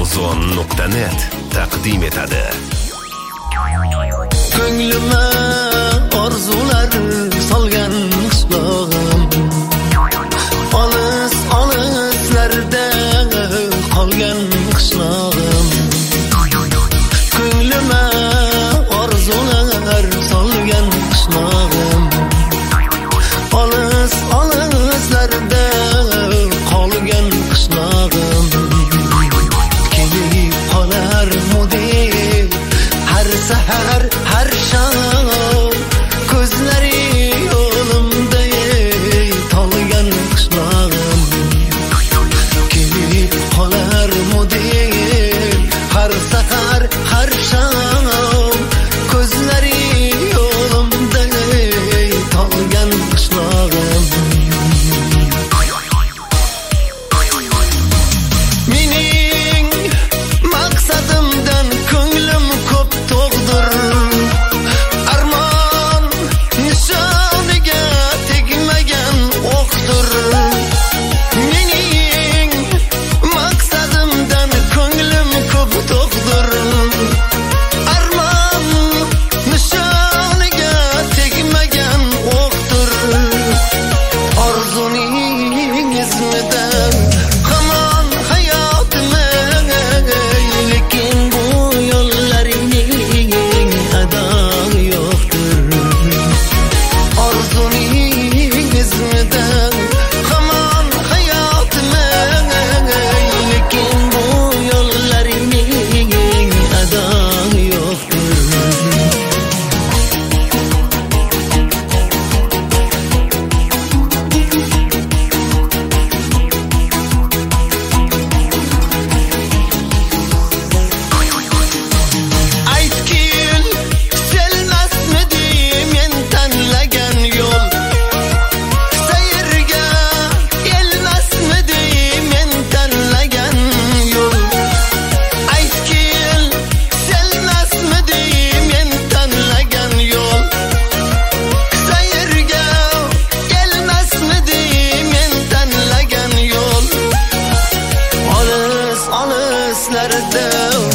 Ozon.net taqdim etadi. Ko'nglime orzular solgan qishlog'im, olis-olislarda qolgan qishlog'im. Ko'nglime orzular solgan qishlog'im, olis-olislarda qolgan qishlog'im. Kelib qolarmidi har sahar har shom, ko'zlari yo'limda tolgan qishlog'im. Kelib qolarmidi har sahar har shom, ko'zlari yo'limda tolgan qishlog'im. Mening maqsadimdan ko'nglim ko'p to'g'dir, armon nishoniga tegmagan o'qdir. Mening maqsadimdan ko'nglim ko'p to'g'dir, armon nishoniga tegmagan o'qdir. Orzuning izmidan hamon hayotimga, lekin bu yo'llarining adog'i yo'qdir. Orzuning izmidan hamon hayotimga, lekin bu yo'llarining adog'i yo'qdir. Aytgin, selmasmidi men tanlagan yo'l, sayrga elmasmidi men tanlagan yo'l. Aytgin, selmasmidi men tanlagan yo'l, sayrga elmasmidi men tanlagan yo'l. Olis-olislarda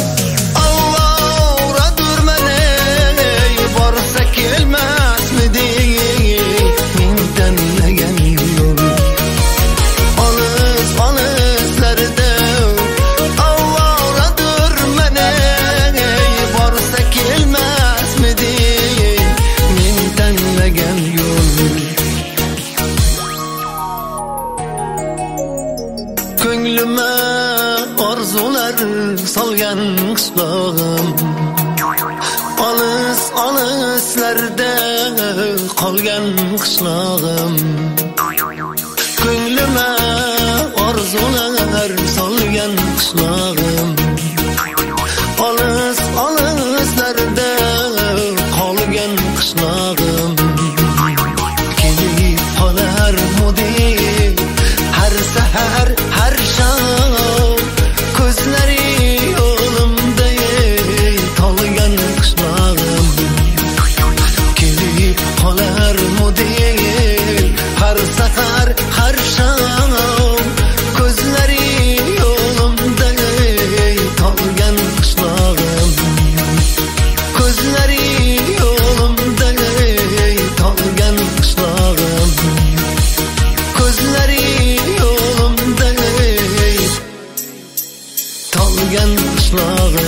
borsa kelmasmidi men tanlagan yo'l. Olis-olislarda avvoradur mana, borsa kelmasmidi men tanlagan yo'l. Ko'nglime orzular solgan qishlog'im, olis-olislarda qolgan qishlog'im. Ko'nglime orzular solgan qishlog'im, olis-olislarda qolgan qishlog'im. Kelib qolarmidi har sahar har shom, ko'zlari yo'limda tolgan qishlog'im. Kelib qolarmidi har sahar har shom, ko'zlari yo'limda tolgan qishlog'im. Ko'zlari yo'limda tolgan qishlog'im. Ko'zlari yo'limda tolgan qishlog'im.